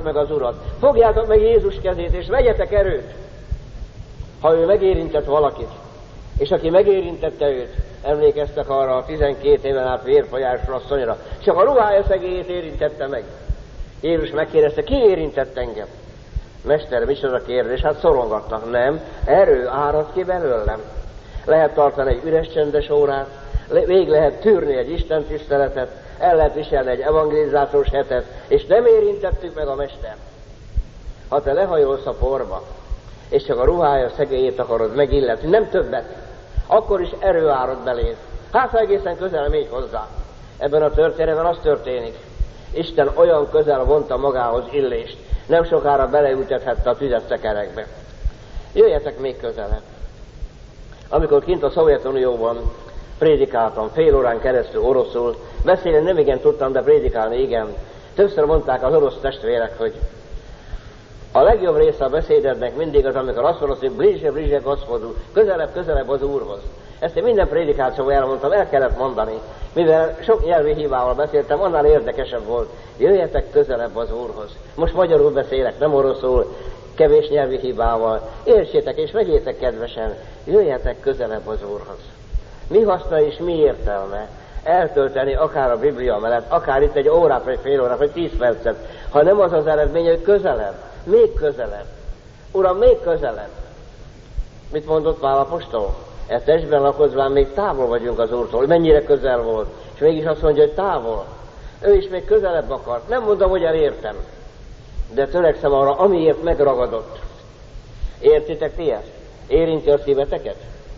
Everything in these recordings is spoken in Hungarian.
meg az Urat, fogjátok meg Jézus kezét, és vegyetek erőt. Ha ő megérintett valakit, és aki megérintette őt, emlékeztek arra a 12 éven át vérfolyás asszonyra, csak a ruhája szegélyét érintette meg. Jézus megkérdezte, ki érintett engem? Mester, micsoda kérdés? Hát szorongatnak. Nem, erő árad ki belőlem. Lehet tartani egy üres csendes órát, végig lehet tűrni egy Isten tiszteletet, el lehet viselni egy evangelizációs hetet, és nem érintettük meg a Mester. Ha te lehajolsz a porba, és csak a ruhája szegélyét akarod megilletni, nem többet, akkor is erő árad beléd. Hát ha egészen közel mégy hozzá. Ebben a történetben az történik. Isten olyan közel vonta magához Illést, nem sokára beleültethette a tüzet szekerekbe. Jöjjetek még közelebb. Amikor kint a Szovjetunióban prédikáltam, fél órán keresztül oroszul, beszélni nem igen tudtam, de prédikálni igen. Többször mondták az orosz testvérek, hogy a legjobb része a beszédednek mindig az, amikor azt mondod, hogy bliže Gospodu, közelebb az Úrhoz. Ezt én minden prédikációban elmondtam, el kellett mondani. Mivel sok nyelvi hibával beszéltem, annál érdekesebb volt. Jöjjetek közelebb az Úrhoz. Most magyarul beszélek, nem oroszul, kevés nyelvi hibával. Értsétek és vegyétek kedvesen, jöjjetek közelebb az Úrhoz. Mi haszna és mi értelme eltölteni akár a Biblia mellett, akár itt egy órát, vagy fél órát, vagy 10 percet, ha nem az az eredmény, hogy közelebb, még közelebb. Uram, még közelebb. Mit mondott Pál apostol? E testben lakozván még távol vagyunk az Úrtól. Mennyire közel volt. És mégis azt mondja, hogy távol. Ő is még közelebb akart. Nem mondom, hogy elértem. De törekszem arra, amiért megragadott. Értitek ti ezt? Érinti a szíveteket?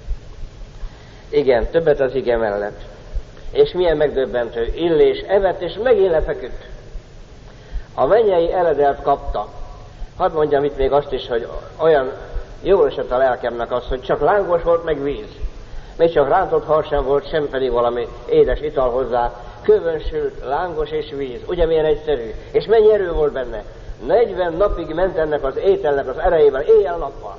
Igen, többet az ige mellett. És milyen megdöbbentő. Illés evett, és megint lefeküdt. A mennyei eledelt kapta. Hadd mondjam itt még azt is, hogy olyan jól esett a lelkemnek az, hogy csak lángos volt, meg víz. Még csak rántott hal sem volt, sem pedig valami édes ital hozzá. Kövön sült, lángos és víz. Ugye milyen egyszerű? És mennyi erő volt benne? 40 napig ment ennek az ételnek az erejével, éjjel-nappal.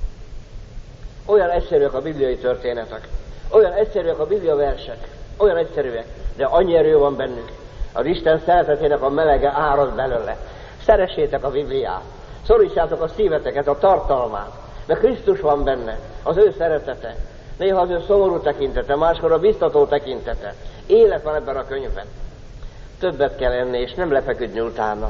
Olyan egyszerűek a bibliai történetek. Olyan egyszerűek a biblia versek. Olyan egyszerűek, de annyi erő van bennük. Az Isten szeretetének a melege árad belőle. Szeressétek a Bibliát. Szorítsátok a szíveteket, a tartalmát. Mert Krisztus van benne, az ő szeretete. Néha az ő szomorú tekintete, máskor a biztató tekintete. Élet van ebben a könyvben. Többet kell enni, és nem lefeküdni utána.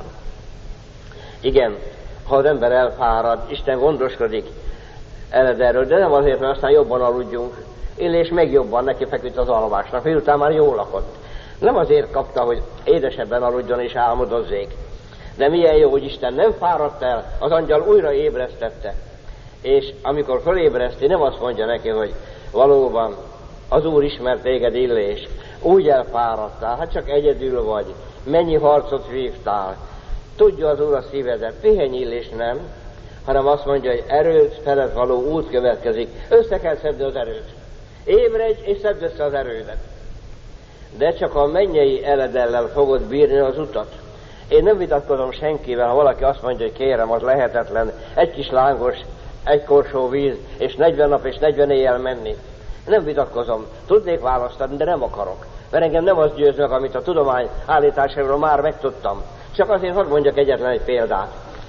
Igen, ha az ember elfárad, Isten gondoskodik erről, de nem azért, mert aztán jobban aludjunk. Illés meg jobban neki feküdt az alvásnak, miután már jól lakott. Nem azért kapta, hogy édesebben aludjon és álmodozzék. De milyen jó, hogy Isten nem fáradt el, az angyal újra ébresztette. És amikor fölébreszti, nem azt mondja neki, hogy valóban az Úr ismert téged, Illés, úgy elfáradtál, hát csak egyedül vagy, mennyi harcot vívtál, tudja az Úr a szívedet, pihenj, Illés, nem, hanem azt mondja, hogy erőt felett való út következik, össze kell szedni az erőt. Ébredj és szedd össze az erődet. De csak a mennyei eledellel fogod bírni az utat. Én nem vitatkozom senkivel, ha valaki azt mondja, hogy kérem, az lehetetlen, egy kis lángos, egy korsó víz, és 40 nap és 40 éjjel menni. Nem vitatkozom, tudnék választani, de nem akarok. Mert engem nem az győz meg, amit a tudomány állításáról már megtudtam. Csak azért hadd mondjak egyetlen egy példát.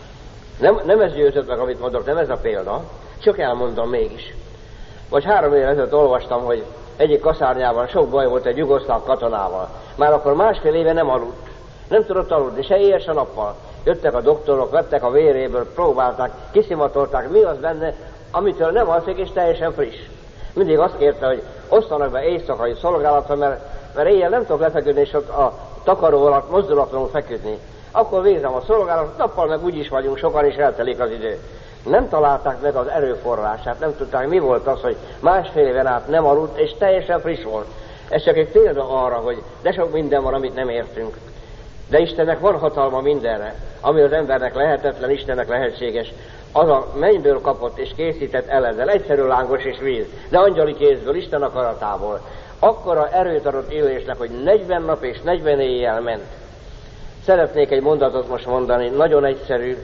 Nem ez győzött meg, amit mondok, nem ez a példa, csak elmondom mégis. Vagy 3 évvel ezelőtt olvastam, hogy egyik kaszárnyában sok baj volt egy jugoszláv katonával. Már akkor másfél éve nem aludt. Nem tudott aludni, se éjjel, se nappal. Jöttek a doktorok, vettek a véréből, próbálták, kiszimatolták, mi az benne, amitől nem alszik és teljesen friss. Mindig azt kérte, hogy osztanak be éjszakai szolgálatra, mert éjjel nem tudok lefeküdni, és ott a takaró alatt mozdulatlanul feküdni. Akkor végzem a szolgálatot, nappal meg úgyis vagyunk, sokan is eltelik az idő. Nem találták meg az erőforrását, nem tudták, mi volt az, hogy másfél éven át nem aludt, és teljesen friss volt. Ez csak egy példa arra, hogy de sok minden van, amit nem értünk. De Istennek van hatalma mindenre, ami az embernek lehetetlen, Istennek lehetséges. Az a mennyből kapott és készített eleddel, egyszerű lángos és víz, de angyali kézből, Isten akaratából. Akkora erőt adott Illésnek, hogy 40 nap és 40 éjjel ment. Szeretnék egy mondatot most mondani, nagyon egyszerű,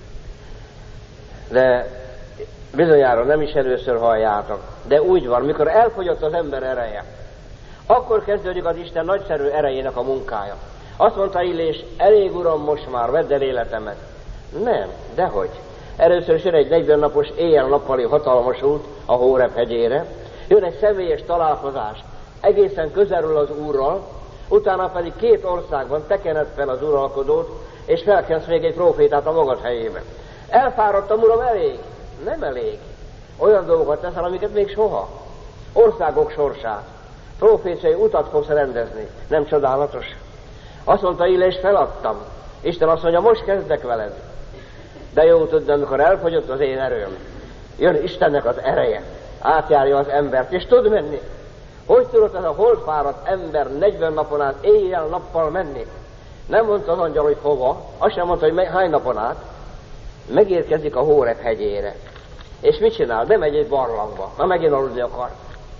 de bizonyára nem is először halljátok. De úgy van, mikor elfogyott az ember ereje, akkor kezdődik az Isten nagyszerű erejének a munkája. Azt mondta Illés, elég Uram most már, vedd el életemet. Nem, dehogy. Először is jön egy 40 napos éjjel-nappali hatalmas út a Hóreb hegyére, jön egy személyes találkozás egészen közelről az Úrral, utána pedig 2 országban tekened fel az uralkodót, és felkelsz még egy prófétát a magad helyébe. Elfáradtam, Uram, elég? Nem elég. Olyan dolgokat teszel, amiket még soha. Országok sorsát, proféciai utat fogsz rendezni. Nem csodálatos? Azt mondta Illés, feladtam. Isten azt mondja, most kezdek veled. De jó tudni, amikor elfogyott az én erőm, jön Istennek az ereje, átjárja az embert, és tud menni. Hogy tudott ez a holdfáradt ember 40 napon át éjjel-nappal menni? Nem mondta az angyal, hogy hova, azt sem mondta, hogy hány napon át. Megérkezik a Hóreb hegyére. És mit csinál? Bemegy egy barlangba. Már megint aludni akar.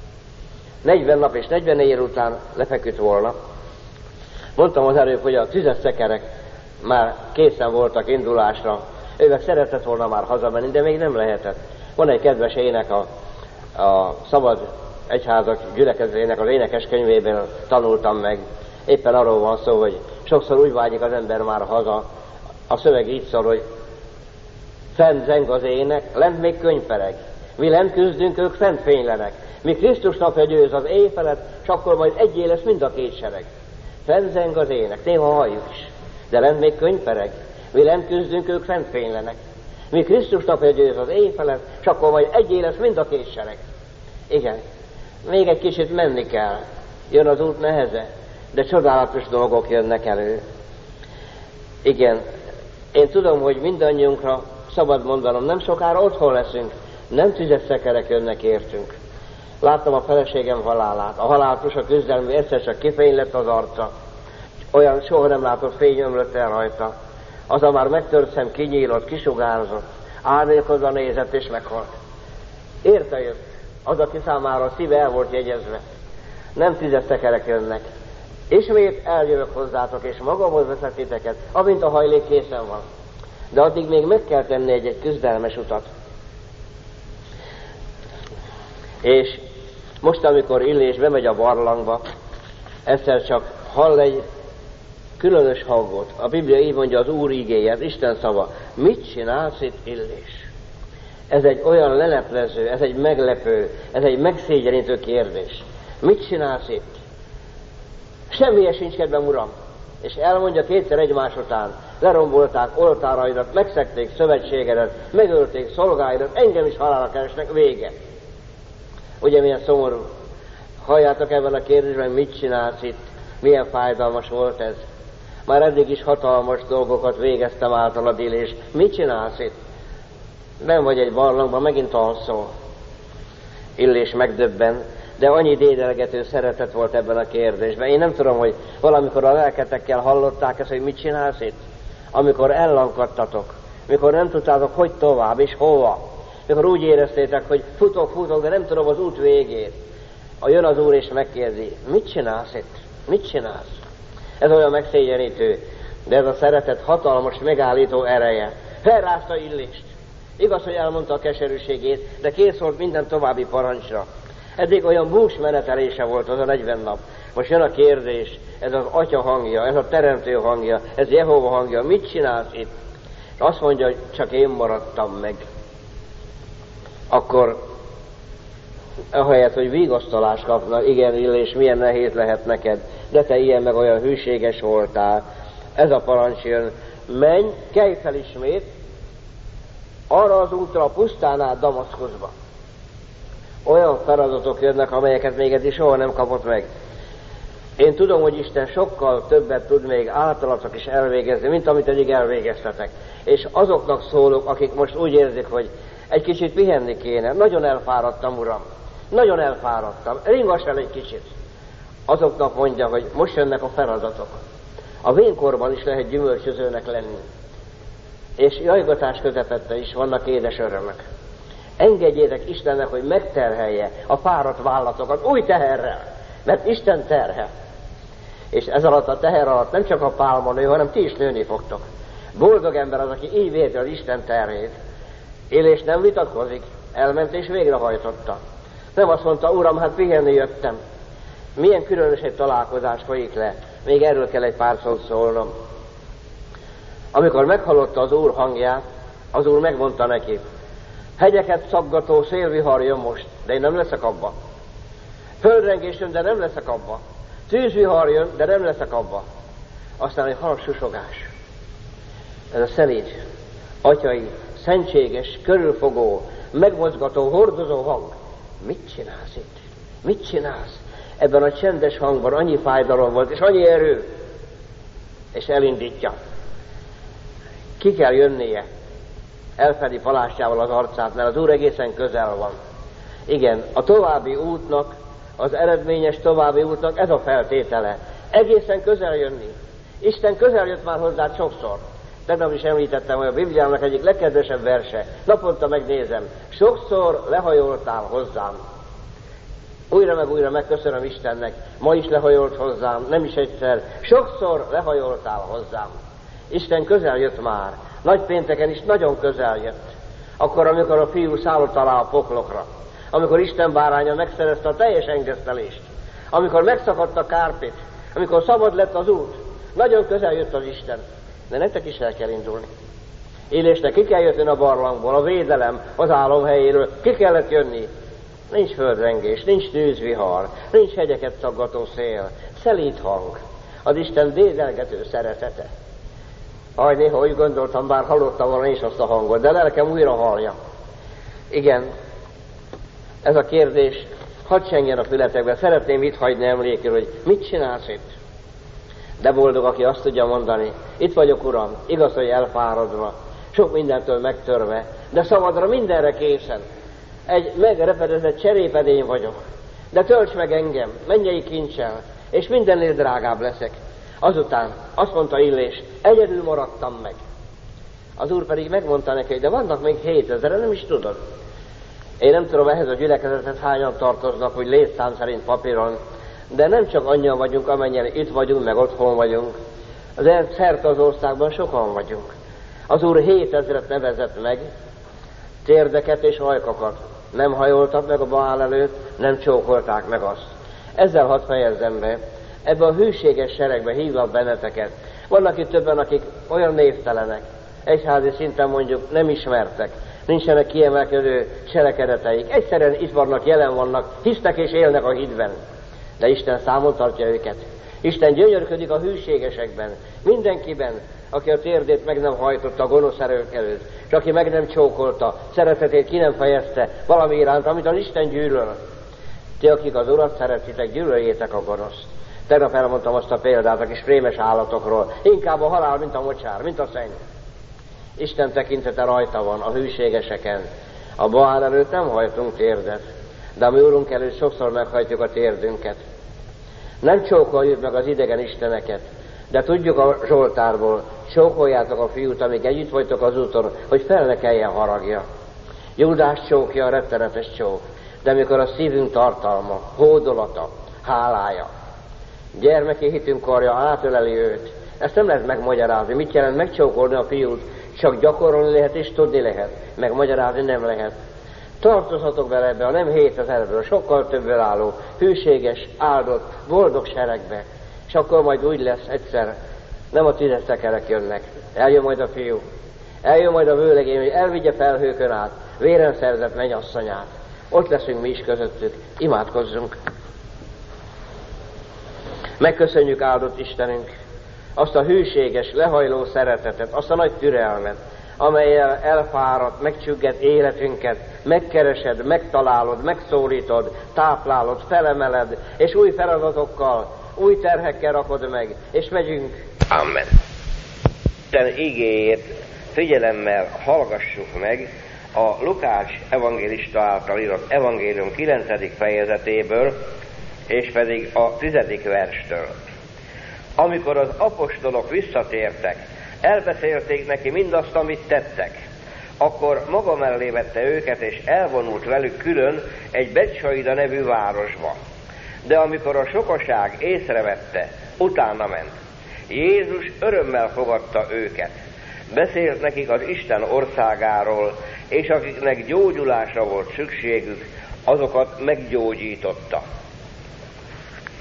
40 nap és 40 éjjel után lefeküdt volna. Mondtam az előbb, hogy a tüzes szekerek már készen voltak indulásra. Ők szeretett volna már hazamenni, de még nem lehetett. Van egy kedves ének a Szabad Egyházak gyülekezetének az énekeskönyvéből tanultam meg. Éppen arról van szó, hogy sokszor úgy vágyik az ember már haza. A szöveg így szól, hogy fent zeng az ének, lent még könyvpereg. Mi lent küzdünk, ők fent fénylenek. Mi Krisztus napja győz az éj felett, s akkor majd egyé lesz mind a 2 sereg. Fent zeng az ének, néha halljuk is, de lent még könyvpereg. Mi lent küzdünk, ők fent fénylenek. Mi Krisztus napja győz az éj felett, s akkor majd egyé lesz mind a 2 sereg. Igen, még egy kicsit menni kell. Jön az út neheze, de csodálatos dolgok jönnek elő. Igen, én tudom, hogy mindannyiunkra szabad mondanom, nem sokára otthon leszünk, nem tüzes szekerek jönnek értünk. Láttam a feleségem halálát, a halálos a küzdelmű, egyszer csak kifénylett az arca, olyan soha nem látott fény ömlött el rajta. Az a már megtört szem kinyílott, kisugárzott, árnyékozva nézett és meghalt. Érte jött, az, aki számára a szíve el volt jegyezve. Nem tüzes szekerek jönnek. Ismét eljövök hozzátok, és magamhoz veszek titeket, amint a hajlék készen van. De addig még meg kell tenni egy küzdelmes utat. És most, amikor Illés bemegy a barlangba, egyszer csak hall egy különös hangot. A Biblia így mondja, az Úr igéje, az Isten szava. Mit csinálsz itt, Illés? Ez egy olyan leleplező, ez egy meglepő, ez egy megszégyenítő kérdés. Mit csinálsz itt? Semmilyen sincs kedvem, Uram. És elmondja 2-szer egymás után, lerombolták oltáraidat, megszegték szövetségedet, megölték szolgáidat, engem is halálra keresnek, vége. Ugye milyen szomorú? Halljátok ebben a kérdésben, mit csinálsz itt? Milyen fájdalmas volt ez? Már eddig is hatalmas dolgokat végeztem általad, Illés. Mit csinálsz itt? Nem vagy egy barlangban, megint alszol. Illés megdöbben, de annyi dédelgető szeretet volt ebben a kérdésben. Én nem tudom, hogy valamikor a lelketekkel hallották ezt, hogy mit csinálsz itt? Amikor ellankadtatok, mikor nem tudtátok, hogy tovább és hova, mikor úgy éreztétek, hogy futok, de nem tudom az út végét. Jön az Úr és megkérdi, mit csinálsz itt? Mit csinálsz? Ez olyan megszégyenítő, de ez a szeretet hatalmas megállító ereje. Felrázta Illést. Igaz, hogy elmondta a keserűségét, de kész volt minden további parancsra. Eddig olyan bús menetelése volt az a 40 nap. Most jön a kérdés, ez az Atya hangja, ez a Teremtő hangja, ez Jehova hangja, mit csinálsz itt? És azt mondja, hogy csak én maradtam meg. Akkor ahelyett, hogy vigasztalást kapna, igen, Illés, milyen nehéz lehet neked, de te ilyen meg olyan hűséges voltál. Ez a parancs jön, menj, kelj fel ismét, arra az útra a pusztán át Damaszkuszba. Olyan feladatok jönnek, amelyeket még eddig soha nem kapott meg. Én tudom, hogy Isten sokkal többet tud még általatok is elvégezni, mint amit eddig elvégeztetek. És azoknak szólok, akik most úgy érzik, hogy egy kicsit pihenni kéne. Nagyon elfáradtam, Uram. Nagyon elfáradtam. Ringass el egy kicsit. Azoknak mondja, hogy most jönnek a feladatok. A vénkorban is lehet gyümölcsözőnek lenni. És jajgatás közepette is vannak édes örömök. Engedjétek Istennek, hogy megterhelje a fáradt vállatokat új teherrel, mert Isten terhel. És ez alatt a teher alatt nem csak a pálma nő, hanem ti is nőni fogtok. Boldog ember az, aki így érzi az Isten terhét. Illés nem vitatkozik, elment és végrehajtotta. Nem azt mondta, Uram, hát pihenni jöttem. Milyen különös egy találkozás folyik le. Még erről kell egy pár szót szólnom. Amikor meghallotta az Úr hangját, az Úr megmondta neki, hegyeket szaggató szélvihar jön most, de én nem leszek abba. Földrengés jön, de nem leszek abba. Tűzvihar jön, de nem leszek abba. Aztán egy halk susogás. Ez a szelíd, atyai, szentséges, körülfogó, megmozgató, hordozó hang. Mit csinálsz itt? Mit csinálsz? Ebben a csendes hangban annyi fájdalom volt, és annyi erő. És elindítja. Ki kell jönnie. Elfedi palástjával az arcát, mert az Úr egészen közel van. Igen, a további útnak, az eredményes további útnak ez a feltétele. Egészen közel jönni. Isten közel jött már hozzád sokszor. Tegnap is említettem, hogy a Bibliának egyik legkedvesebb verse. Naponta megnézem. Sokszor lehajoltál hozzám. Újra meg újra megköszönöm Istennek. Ma is lehajolt hozzám, nem is egyszer. Sokszor lehajoltál hozzám. Isten közel jött már. Nagypénteken is nagyon közel jött. Akkor, amikor a fiú szállott alá a poklokra. Amikor Isten báránya megszerezte a teljes engesztelést. Amikor megszakadt a kárpit. Amikor szabad lett az út. Nagyon közel jött az Isten. De nektek is el kell indulni. Élésnek ki kell jönni a barlangból, a védelem, az álomhelyéről. Ki kellett jönni. Nincs földrengés, nincs tűzvihar, nincs hegyeket szaggató szél. Szelíd hang. Az Isten dédelgető szeretete. Néha úgy gondoltam, bár hallottam volna is azt a hangot, de lelkem újra hallja. Igen, ez a kérdés hadd csengjen a fületekbe. Szeretném itt hagyni emlékül, hogy mit csinálsz itt? De boldog, aki azt tudja mondani, itt vagyok, Uram, igaz, hogy elfáradva, sok mindentől megtörve, de szabadra mindenre készen. Egy megrepedezett cserépedény vagyok, de tölts meg engem, mennyei kincsel, és mindennél drágább leszek. Azután azt mondta Illés, egyedül maradtam meg. Az Úr pedig megmondta neki, hogy de vannak még 7000, nem is tudod. Én nem tudom, ehhez a gyülekezethez hányan tartoznak, hogy létszám szerint papíron, de nem csak annyian vagyunk, amennyien itt vagyunk, meg otthon vagyunk. De szerte az országban sokan vagyunk. Az Úr 7000-et nevezett meg, térdeket és ajkakat. Nem hajoltak meg a Baál előtt, nem csókolták meg azt. Ezzel hadd fejezzem be. Ebbe a hűséges seregbe hívlak benneteket. Vannak itt többen, akik olyan névtelenek, egyházi szinten mondjuk nem ismertek, nincsenek kiemelkedő cselekedeteik. Egyszerűen itt vannak, jelen vannak, hisznek és élnek a hitben. De Isten számon tartja őket. Isten gyönyörködik a hűségesekben, mindenkiben, aki a térdét meg nem hajtotta a gonosz erők előtt, és aki meg nem csókolta, szeretetét ki nem fejezte valami iránt, amit az Isten gyűlöl. Ti, akik az Urat szeretitek, gyűlöljétek a gonoszt. Tegnap elmondtam azt a példát a kis prémes állatokról. Inkább a halál, mint a mocsár, mint a szenny. Isten tekintete rajta van, a hűségeseken. A Baál előtt nem hajtunk térdet, de a mi Úrunk előtt sokszor meghajtjuk a térdünket. Nem csókoljuk meg az idegen isteneket, de tudjuk a Zsoltárból, csókoljátok a fiút, amíg együtt vagytok az úton, hogy fel ne keljen haragja. Júdás csókja a rettenetes csók, de amikor a szívünk tartalma, hódolata, hálája, gyermeki hitünk karja átöleli őt, ezt nem lehet megmagyarázni. Mit jelent megcsókolni a fiút? Csak gyakorolni lehet és tudni lehet, megmagyarázni nem lehet. Tartozhatok bele ebbe a nem 7000-ből, sokkal többől álló, hűséges, áldott, boldog seregbe. És akkor majd úgy lesz egyszer, nem a tüzeszekerek jönnek. Eljön majd a fiú. Eljön majd a vőlegény, hogy elvigye felhőkön át, véren szerzett mennyasszonyát. Ott leszünk mi is közöttük. Imádkozzunk. Megköszönjük, áldott Istenünk, azt a hűséges, lehajló szeretetet, azt a nagy türelmet, amellyel elfáradt, megcsüggett életünket, megkeresed, megtalálod, megszólítod, táplálod, felemeled, és új feladatokkal, új terhekkel rakod meg, és megyünk. Amen. Isten igéjét figyelemmel hallgassuk meg a Lukács evangélista által írott evangélium 9. fejezetéből, és pedig a 10. verstől. Amikor az apostolok visszatértek, elbeszélték neki mindazt, amit tettek. Akkor maga mellé vette őket, és elvonult velük külön egy Betsaida nevű városba. De amikor a sokaság észrevette, utána ment. Jézus örömmel fogadta őket. Beszélt nekik az Isten országáról, és akiknek gyógyulásra volt szükségük, azokat meggyógyította.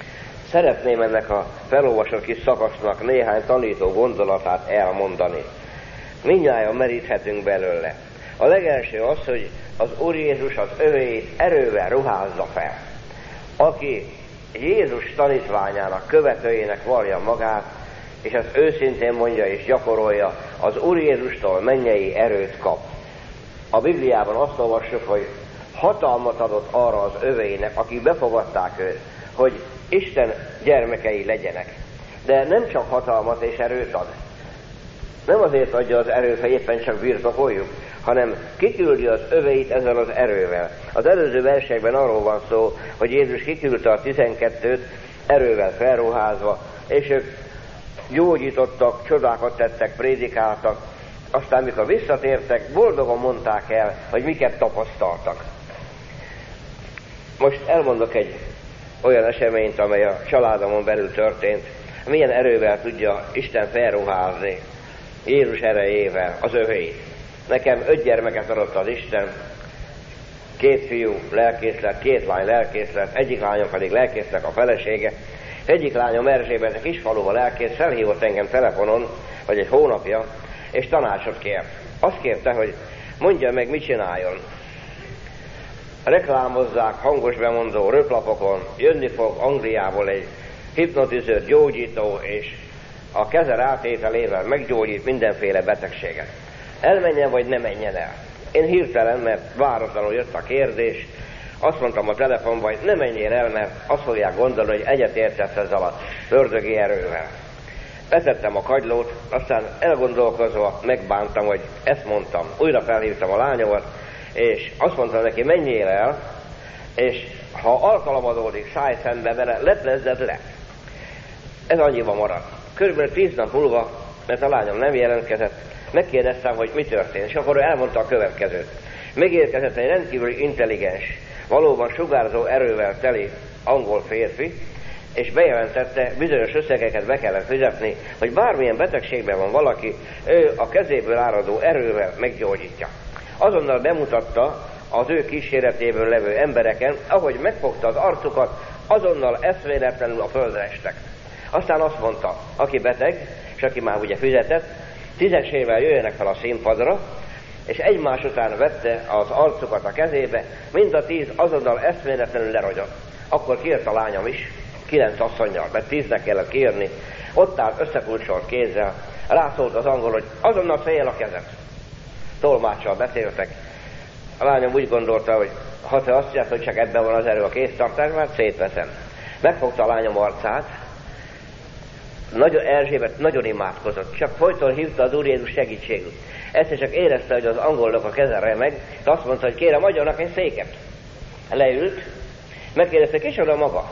Szeretném ennek a felolvasott kis szakasznak néhány tanító gondolatát elmondani. mindnyájan meríthetünk belőle. A legelső az, hogy az Úr Jézus az övéit erővel ruházza fel. Aki Jézus tanítványának, követőjének vallja magát, és ezt őszintén mondja és gyakorolja, az Úr Jézustól mennyei erőt kap. A Bibliában azt olvassuk, hogy hatalmat adott arra az övéinek, akik befogadták őt, hogy Isten gyermekei legyenek. De nem csak hatalmat és erőt ad. Nem azért adja az erőt, ha éppen csak birtokoljuk, hanem kiküldi az öveit ezzel az erővel. Az előző versekben arról van szó, hogy Jézus kiküldte a 12-t erővel felruházva, és ők gyógyítottak, csodákat tettek, prédikáltak, aztán mikor visszatértek, boldogan mondták el, hogy miket tapasztaltak. Most elmondok egy olyan eseményt, amely a családomon belül történt, milyen erővel tudja Isten felruházni Jézus erejével az övéit. Nekem 5 gyermeket adott az Isten, 2 fiú lelkész lett, 2 lány lelkész lett, egyik lányom pedig lelkésznek a felesége. Egyik lányom Erzsébet a kisfaluba lelkész, felhívott engem telefonon, vagy egy hónapja, és tanácsot kért. Azt kérte, hogy mondja meg, mit csináljon. Reklámozzák hangos bemondó röplapokon, jönni fog Angliából egy hipnotizőr, gyógyító, és a keze rátételével meggyógyít mindenféle betegséget. Elmenjen, vagy ne menjen el? Én hirtelen, mert váratlanul jött a kérdés, azt mondtam a telefonban, hogy ne menjél el, mert azt fogják gondolni, hogy egyetértesz ezzel a ördögi erővel. Betettem a kagylót, aztán elgondolkozva megbántam, hogy ezt mondtam. Újra felhívtam a lányomat, és azt mondtam neki, menjél el, és ha alkalom adódik, szállj szembe vele, leplezzed le. Ez annyiban maradt. Körülbelül 10 nap múlva, mert a lányom nem jelentkezett, megkérdeztem, hogy mi történt, és akkor ő elmondta a következőt. Megérkezett egy rendkívül intelligens, valóban sugárzó erővel teli angol férfi, és bejelentette, bizonyos összegeket be kellett fizetni, hogy bármilyen betegségben van valaki, ő a kezéből áradó erővel meggyógyítja. Azonnal bemutatta az ő kíséretéből levő embereken, ahogy megfogta az arcukat, azonnal eszméletlenül a földre estek. Aztán azt mondta, aki beteg, és aki már ugye fizetett, 10-esével jöjjenek fel a színpadra, és egymás után vette az arcukat a kezébe, mind a 10 azonnal eszméletlenül lerogyott. Akkor kért a lányom is, 9 asszonnyal, mert 10-nek kellett kérni, ott állt összekulcsolt kézzel, rászólt az angol, hogy azonnal fejjel a kezet. Tolmáccsal beszéltek. A lányom úgy gondolta, hogy ha te azt mondjad, hogy csak ebben van az erő a kéztartásban, szétveszem. Megfogta a lányom arcát, Erzsébet nagyon imádkozott, csak folyton hívta az Úr Jézus segítségét. Ezt csak érezte, hogy az angolnak a keze remeg, de azt mondta, hogy kérem, adjanak egy széket. Leült, megkérdezte, kicsoda maga?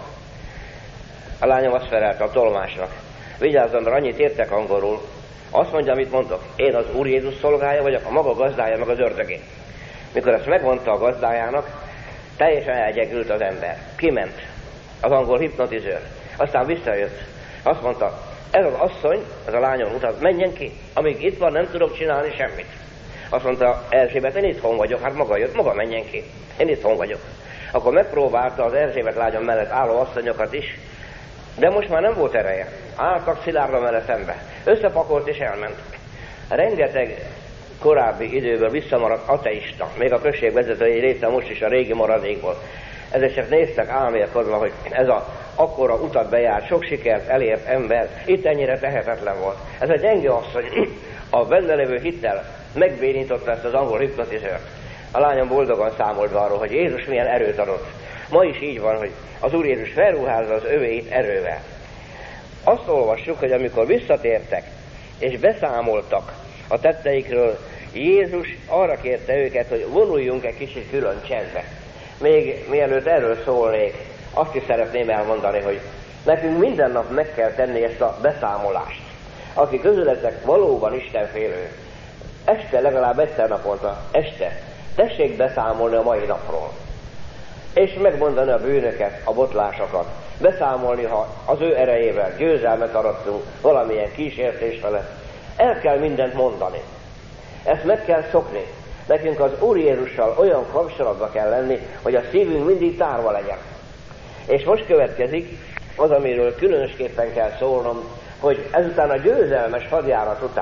A lányom azt felelte a tolmácsnak. Vigyázzon, mert annyit értek angolul. Azt mondja, amit mondok. Én az Úr Jézus szolgája vagyok, a maga gazdája, meg az ördögé. Mikor ezt megmondta a gazdájának, teljesen elgyengült az ember. Kiment az angol hipnotizőr. Aztán visszajött. Azt mondta, ez az asszony, ez a lányom mutat, menjen ki. Amíg itt van, nem tudok csinálni semmit. Azt mondta Erzsébet, én itthon vagyok, hát maga jött, maga menjen ki. Én itthon vagyok. Akkor megpróbálta az Erzsébet lányom mellett álló asszonyokat is, de most már nem volt ereje. Álltak szilárdan vele szembe. Összepakolt és elment. Rengeteg korábbi időből visszamaradt ateista, még a község vezetői része most is a régi maradékból. Ezek csak néztek álmélkodva, hogy ez a akkora utat bejárt, sok sikert elért ember, itt ennyire tehetetlen volt. Ez egy gyenge asszony, a benne levő hittel megbénította ezt az angol hipnotizőrt. A lányom boldogan számolt arról, hogy Jézus milyen erőt adott. Ma is így van, hogy az Úr Jézus felruházza az övéit erővel. Azt olvassuk, hogy amikor visszatértek és beszámoltak a tetteikről, Jézus arra kérte őket, hogy vonuljunk egy kicsit külön csendbe. Még mielőtt erről szólnék, azt is szeretném elmondani, hogy nekünk minden nap meg kell tenni ezt a beszámolást. Aki közületek valóban istenfélő, este legalább egyszer naponta, este, tessék beszámolni a mai napról. És megmondani a bűnöket, a botlásokat. Beszámolni, ha az ő erejével győzelmet arattunk valamilyen kísértés felett. El kell mindent mondani. Ezt meg kell szokni. Nekünk az Úr Jézussal olyan kapcsolatba kell lenni, hogy a szívünk mindig tárva legyen. És most következik az, amiről különösképpen kell szólnom, hogy ezután a győzelmes hadjárat után,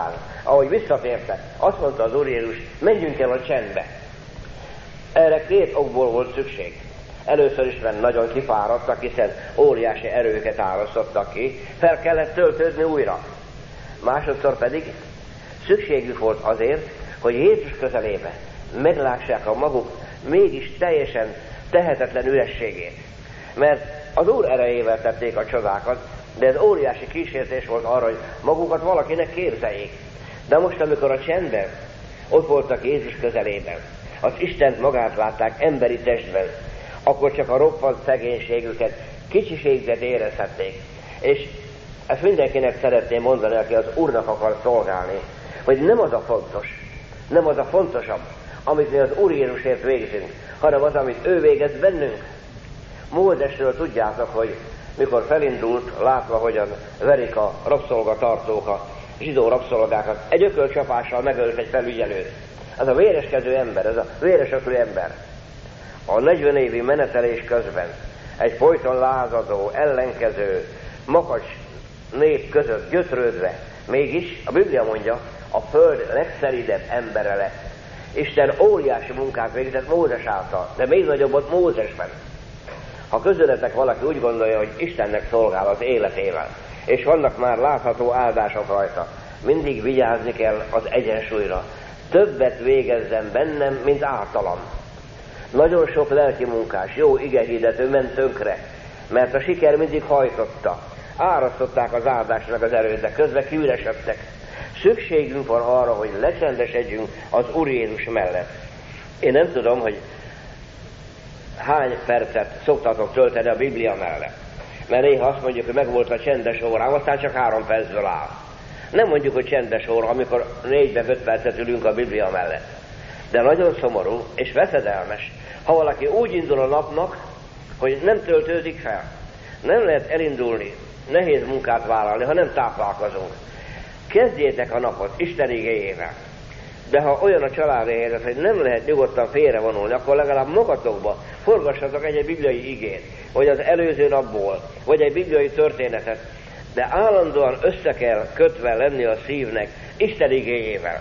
ahogy visszatértek, azt mondta az Úr Jézus, menjünk el a csendbe. Erre két okból volt szükség. Először is, mert nagyon kifáradtak, hiszen óriási erőket árasztottak ki, fel kellett töltődni újra. Másodszor pedig szükségük volt azért, hogy Jézus közelébe meglássák a maguk mégis teljesen tehetetlen ürességét. Mert az Úr erejével tették a csodákat, de ez óriási kísértés volt arra, hogy magukat valakinek képzeljék. De most, amikor a csendben ott voltak Jézus közelében, az Istent magát látták emberi testben, akkor csak a roppant szegénységüket, kicsiségüket érezhették. És ezt mindenkinek szeretném mondani, aki az Úrnak akar szolgálni, hogy nem az a fontos, nem az a fontosabb, amit mi az Úr Jézusért végzünk, hanem az, amit ő végez bennünk. Mózesről tudjátok, hogy mikor felindult, látva, hogyan verik a rabszolgatartók, a zsidó rabszolgákat, egy ökölcsapással megölt egy felügyelőt. Ez a véreskedő ember, ez a véresöklő ember. A 40 évi menetelés közben egy folyton lázadó, ellenkező, makacs nép között gyötrődve, mégis a Biblia mondja, a föld legszelídebb embere lett. Isten óriási munkát végzett Mózes által, de még nagyobbot Mózesben. Ha közületek valaki úgy gondolja, hogy Istennek szolgál az életével, és vannak már látható áldások rajta, mindig vigyázni kell az egyensúlyra. Többet végezzen bennem, mint általam. Nagyon sok lelki munkás, jó igehirdető ment tönkre, mert a siker mindig hajtotta. Árasztották az áldásnak az erőt, de közben kiüresedtek. Szükségünk van arra, hogy lecsendesedjünk az Úr Jézus mellett. Én nem tudom, hogy hány percet szoktatok tölteni a Biblia mellett. Mert néha azt mondjuk, hogy megvolt a csendes órám, aztán csak 3 percből áll. Nem mondjuk, hogy csendes óra, amikor 4-5 percet ülünk a Biblia mellett. De nagyon szomorú és veszedelmes, ha valaki úgy indul a napnak, hogy nem töltődik fel. Nem lehet elindulni, nehéz munkát vállalni, ha nem táplálkozunk. Kezdjétek a napot Isten igéjével. De ha olyan a családi helyzet, hogy nem lehet nyugodtan félrevonulni, akkor legalább magatokba forgassatok egy bibliai igét, vagy az előző napból, vagy egy bibliai történetet, de állandóan össze kell kötve lenni a szívnek Isten igéjével.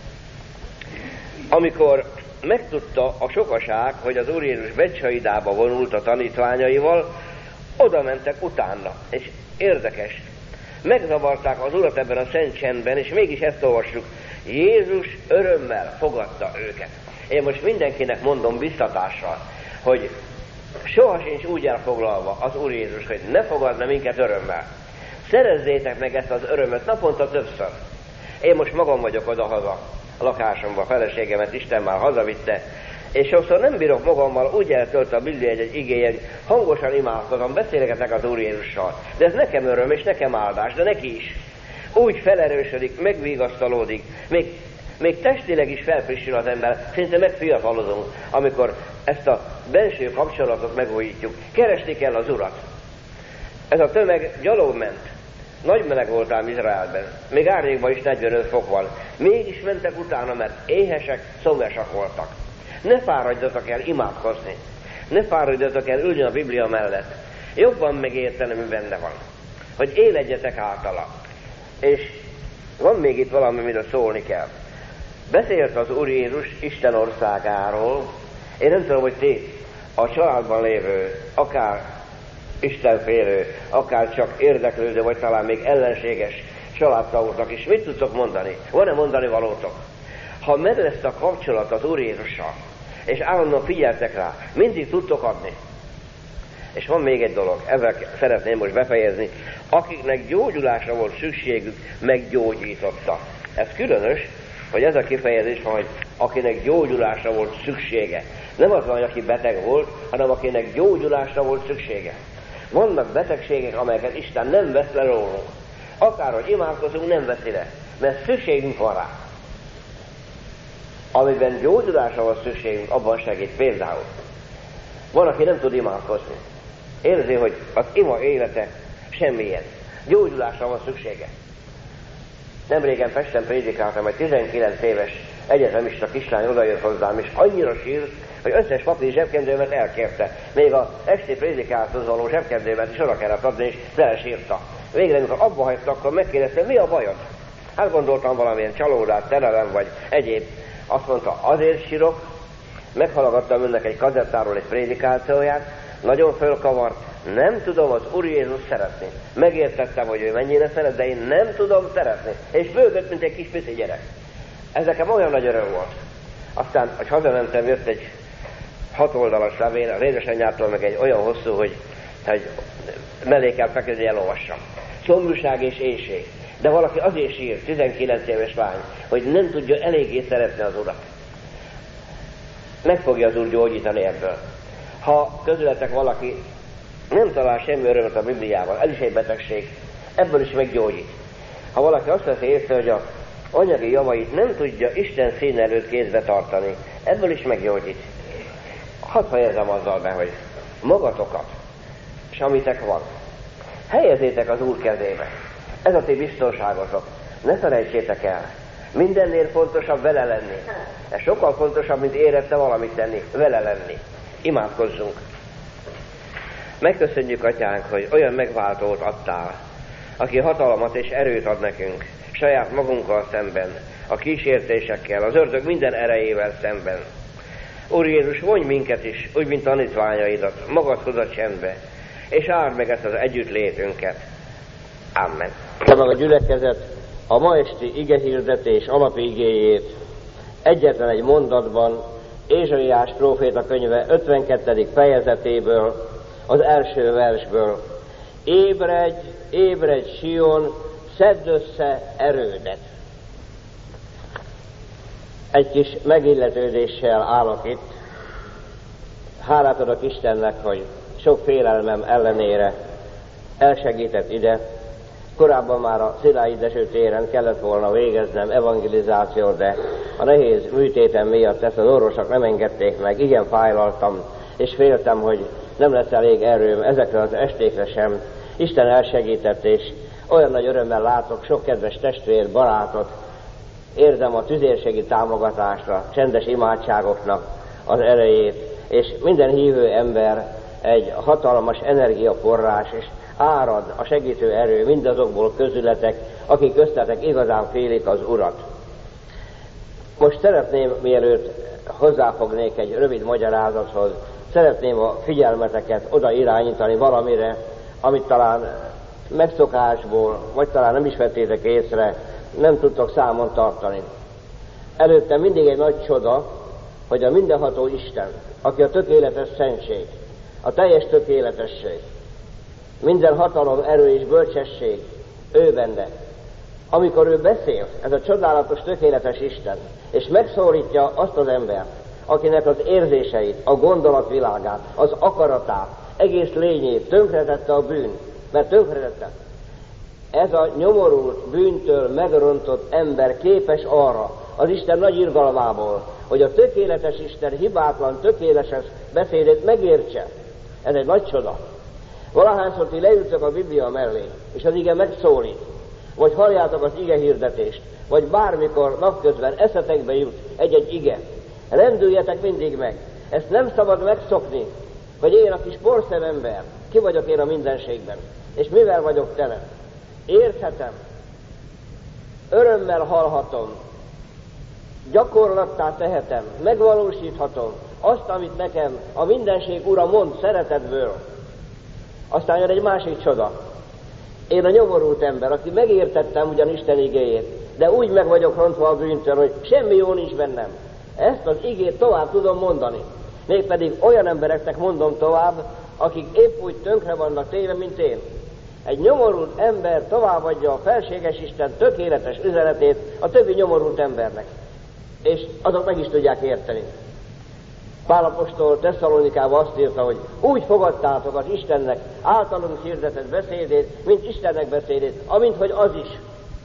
Amikor megtudta a sokaság, hogy az Úr Jézus Betcsaidába vonult a tanítványaival, oda mentek utána, és érdekes, megzavarták az Urat ebben a szent csendben, és mégis ezt olvassuk, Jézus örömmel fogadta őket. Én most mindenkinek mondom biztatással, hogy soha sincs úgy elfoglalva az Úr Jézus, hogy ne fogadna minket örömmel. Szerezzétek meg ezt az örömöt naponta többször. Én most magam vagyok odahaza a lakásomba, a feleségemet Isten már hazavitte, és sokszor nem bírok magammal, úgy eltölt a Biblia egy igéje, hogy hangosan imádkozom, beszélgetek az Úr Jézussal. De ez nekem öröm és nekem áldás, de neki is. Úgy felerősödik, megvigasztalódik, még testileg is felfrissül az ember, szinte megfiatalodunk, amikor ezt a belső kapcsolatot megújítjuk. Keresni kell az Urat. Ez a tömeg gyalog ment. Nagy meleg volt ám Izraelben, még árnyékban is 45 fok van. Mégis mentek utána, mert éhesek, szomjasak voltak. Ne fáradjatok el imádkozni. Ne fáradjatok el ülni a Biblia mellett. Jobban megérteni, mi benne van. Hogy éledjetek általa. És van még itt valami, amiről szólni kell. Beszélt az Úr Jézus Isten országáról. Én nem tudom, hogy ti a családban lévő, akár istenfélő, akár csak érdeklődő, vagy talán még ellenséges családtagoknak is mit tudtok mondani? Van-e mondani valótok? Ha meg lesz a kapcsolat az Úr Jézussal, és állandóan figyeltek rá, mindig tudtok adni. És van még egy dolog, ezzel szeretném most befejezni. Akiknek gyógyulásra volt szükségük, meggyógyította. Ez különös, hogy ez a kifejezés van, hogy akinek gyógyulásra volt szüksége. Nem az van, hogy aki beteg volt, hanem akinek gyógyulásra volt szüksége. Vannak betegségek, amelyeket Isten nem vesz le rólunk. Akárhogy imádkozunk, nem veszi le, mert szükségünk van rá. Amiben gyógyulásra van szükségünk, abban segít. Például van, aki nem tud imádkozni. Érzi, hogy az ima élete semmilyen. Gyógyulásra van szüksége. Nemrégen Pesten prédikáltam, egy 19 éves egyetemista kislány odajött hozzám, és annyira sírt, hogy összes papír zsebkendőmet elkérte. Még az esti prédikálthoz való zsebkendőmet is oda kellett adni, és belesírta. Végre, amikor abba hagyta, akkor megkérdezte, mi a bajod? Hát gondoltam valamilyen csalódás, szerelem vagy egyéb. Azt mondta, azért sírok, meghallgattam önnek egy kazettáról egy prédikációját, nagyon fölkavart, nem tudom az Úr Jézus szeretni. Megértettem, hogy ő mennyire szeret, de én nem tudom szeretni. És bőgött, mint egy kis pici gyerek. Ez nekem olyan nagy öröm volt. Aztán, hogy hazamentem, jött egy 6 oldalas levél, az édesanyjától meg egy olyan hosszú, hogy mellé kell feküdni, elolvassam. Szomjúság és éhség. De valaki azért sír, 19 éves lány, hogy nem tudja eléggé szeretni az Urat. Meg fogja az Úr gyógyítani ebből. Ha közületek valaki nem talál semmi örömet a Bibliával, ez is egy betegség, ebből is meggyógyít. Ha valaki azt veszi észre, hogy a anyagi javait nem tudja Isten szín előtt kézbe tartani, ebből is meggyógyít. Hadd fejezem azzal be, hogy magatokat, és amitek van, helyezzétek az Úr kezébe. Ez a ti biztonságotok. Ne felejtsétek el. Mindennél fontosabb vele lenni. Ez sokkal fontosabb, mint érette valamit tenni. Vele lenni. Imádkozzunk. Megköszönjük, Atyánk, hogy olyan megváltót adtál, aki hatalmat és erőt ad nekünk, saját magunkkal szemben, a kísértésekkel, az ördög minden erejével szemben. Úr Jézus, vonj minket is, úgy, mint tanítványaidat, magadhoz a csendbe, és áld meg ezt az együttlétünket. Amen. Meg a gyülekezet a ma esti igehirdetés alapigéjét egyetlen egy mondatban, Ézsaiás próféta könyve 52. fejezetéből, az első versből. Ébredj, ébredj, Sion, szedd össze erődet. Egy kis megilletődéssel állok itt. Hálát adok Istennek, hogy sok félelmem ellenére elsegített ide. Korábban már a Szilágyi Dezső téren kellett volna végeznem evangelizációt, de a nehéz műtétem miatt ezt az orvosok nem engedték meg. Igen fájlaltam, és féltem, hogy nem lesz elég erőm ezekre az estékre sem. Isten elsegített, és olyan nagy örömmel látok sok kedves testvér, barátot, érzem a tüzérségi támogatásra, csendes imádságoknak az erejét, és minden hívő ember egy hatalmas energiaforrás, és árad a segítő erő mindazokból közületek, akik köztetek igazán félik az Urat. Most szeretném, mielőtt hozzáfognék egy rövid magyarázathoz, szeretném a figyelmeteket oda irányítani valamire, amit talán megszokásból, vagy talán nem is vettétek észre, nem tudtok számon tartani. Előtte mindig egy nagy csoda, hogy a mindenható Isten, aki a tökéletes szentség, a teljes tökéletesség, minden hatalom, erő és bölcsesség, ő benne. Amikor ő beszél, ez a csodálatos, tökéletes Isten, és megszólítja azt az embert, akinek az érzéseit, a gondolatvilágát, az akaratát, egész lényét tönkretette a bűn, mert tönkretette. Ez a nyomorult, bűntől megrontott ember képes arra, az Isten nagy irgalmából, hogy a tökéletes Isten hibátlan, tökéletes beszédét megértse. Ez egy nagy csoda. Valahányszor ti leültök a Biblia mellé, és az ige megszólít, vagy halljátok az ige hirdetést, vagy bármikor napközben eszetekbe jut egy-egy ige, rendüljetek mindig meg. Ezt nem szabad megszokni, hogy én a kis porszemember, ki vagyok én a mindenségben, és mivel vagyok tele. Érthetem, örömmel hallhatom, gyakorlattá tehetem, megvalósíthatom azt, amit nekem a mindenség Ura mond szeretetből. Aztán jön egy másik csoda. Én a nyomorult ember, aki megértettem ugyan Isten igéjét, de úgy meg vagyok rontva a bűntől, hogy semmi jó nincs bennem. Ezt az igét tovább tudom mondani. Mégpedig olyan embereknek mondom tovább, akik épp úgy tönkre vannak téve, mint én. Egy nyomorult ember továbbadja a felséges Isten tökéletes üzenetét a többi nyomorult embernek. És azok meg is tudják érteni. Pál apostol Tesszalonikában azt írta, hogy úgy fogadtátok az Istennek általunk hirdetett beszédét, mint Istennek beszédét, amint hogy az is.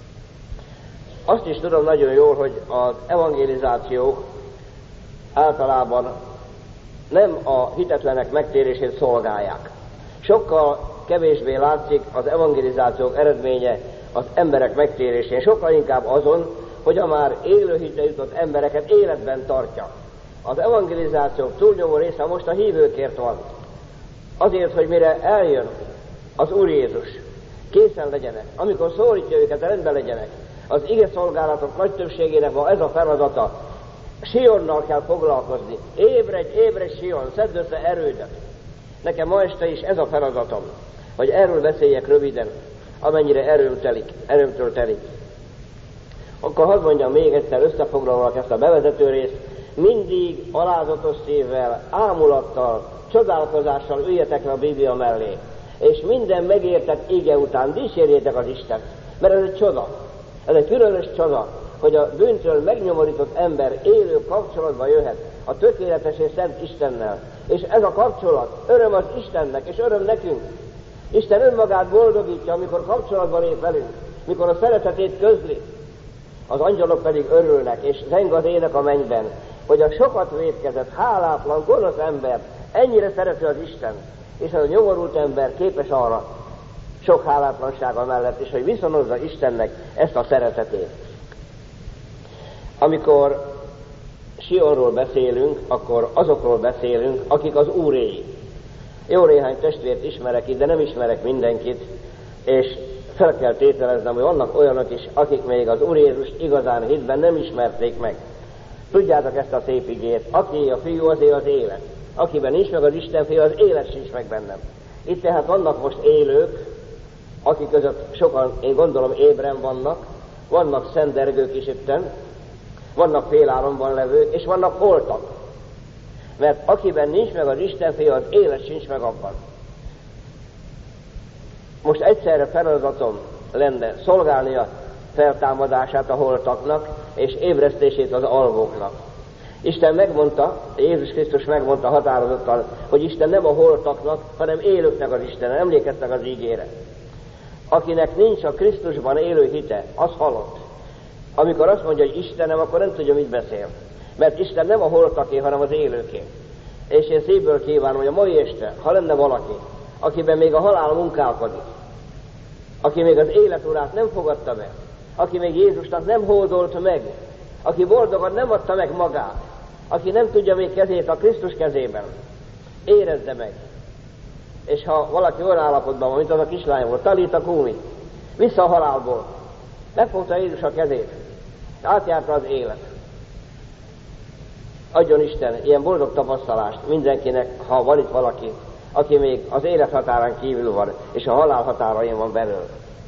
Azt is tudom nagyon jól, hogy az evangelizációk általában nem a hitetlenek megtérését szolgálják. Sokkal kevésbé látszik az evangelizációk eredménye az emberek megtérésén, sokkal inkább azon, hogy a már élő hitre jutott embereket életben tartja. Az evangelizációk túlnyomó része most a hívőkért van. Azért, hogy mire eljön az Úr Jézus, készen legyenek. Amikor szólítja őket, rendben legyenek. Az ige szolgálatok nagy többségének ma ez a feladata. Sionnal kell foglalkozni. Ébredj, Sion, szedd össze erődet. Nekem ma este is ez a feladatom, hogy erről beszéljek röviden, amennyire erőmtől telik. Akkor hadd mondjam még egyszer, összefoglalva ezt a bevezető részt, mindig alázatos szívvel, ámulattal, csodálkozással üljetek le a Biblia mellé, és minden megértett ige után dicsérjétek az Istent, mert ez egy csoda, ez egy különös csoda, hogy a bűntől megnyomorított ember élő kapcsolatba jöhet a tökéletes és szent Istennel. És ez a kapcsolat öröm az Istennek, és öröm nekünk. Isten önmagát boldogítja, amikor kapcsolatban lép velünk, mikor a szeretetét közli. Az angyalok pedig örülnek, és zeng az ének a mennyben, hogy a sokat vétkezett, hálátlan, gonosz ember ennyire szereti az Isten, és ez a nyomorult ember képes arra, sok hálátlansága mellett is, hogy viszonozza Istennek ezt a szeretetét. Amikor Sionról beszélünk, akkor azokról beszélünk, akik az Úréi. Jó néhány testvért ismerek itt, de nem ismerek mindenkit, és fel kell tételeznem, hogy vannak olyanok is, akik még az Úr Jézust igazán hitben nem ismerték meg. Tudjátok ezt a szép igét, aki a fiú, azért az élet. Akiben nincs meg az Isten fia, az élet sincs meg bennem. Itt tehát vannak most élők, akik között sokan, én gondolom, ébren vannak szendergők is itten, vannak félálomban levők, és vannak holtak. Mert akiben nincs meg az Isten fia, az élet sincs meg abban. Most egyszerre feladatom lenne szolgálni a feltámadását a holtaknak, és ébresztését az alvóknak. Isten megmondta, Jézus Krisztus megmondta határozottan, hogy Isten nem a holtaknak, hanem élőknek az Isten. Emlékeztek az ígére. Akinek nincs a Krisztusban élő hite, az halott. Amikor azt mondja, hogy Istenem, akkor nem tudja, mit beszél. Mert Isten nem a holtaké, hanem az élőké. És én szívből kívánom, hogy a mai este, ha lenne valaki, akiben még a halál munkálkodik, aki még az élet urát nem fogadta be, aki még Jézusnak nem hódolt meg, aki boldogan nem adta meg magát, aki nem tudja még kezét a Krisztus kezében, érezze meg. És ha valaki olyan állapotban van, mint az a kislány volt, Talita Kumi, vissza a halálból, megfogta Jézus a kezét, átjárta az élet. Adjon Isten ilyen boldog tapasztalást mindenkinek, ha van itt valaki, aki még az élet határán kívül van, és a halál határain van belül.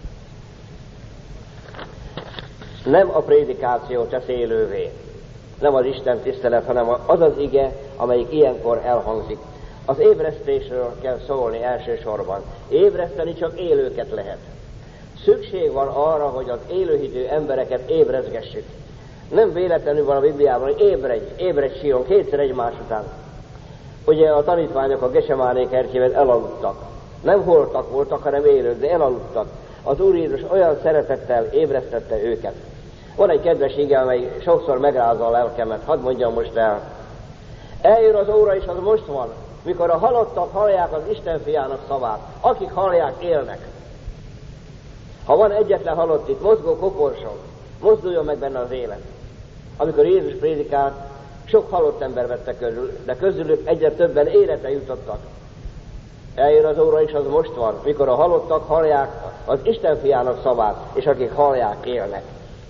Nem a prédikáció tesz élővé, nem az Isten tisztelet, hanem az az ige, amelyik ilyenkor elhangzik. Az ébresztésről kell szólni elsősorban. Ébreszteni csak élőket lehet. Szükség van arra, hogy az élőhitű embereket ébrezgessük. Nem véletlenül van a Bibliában, hogy ébredj Sion, kétszer egymás után. Ugye a tanítványok a Getsemáné kertjében elaludtak. Nem holtak voltak, hanem élők, de elaludtak. Az Úr Jézus olyan szeretettel ébresztette őket. Van egy kedves ige, amely sokszor megrázza a lelkemet. Hadd mondjam most el. Eljön az óra, és az most van, mikor a halottak hallják az Isten fiának szavát. Akik hallják, élnek. Ha van egyetlen halott itt, mozgó koporsó, mozduljon meg benne az élet. Amikor Jézus prédikált, sok halott ember vette körül, de közülük egyre többen életre jutottak. Eljön az óra, és az most van, mikor a halottak hallják az Isten fiának szavát, és akik hallják, élnek.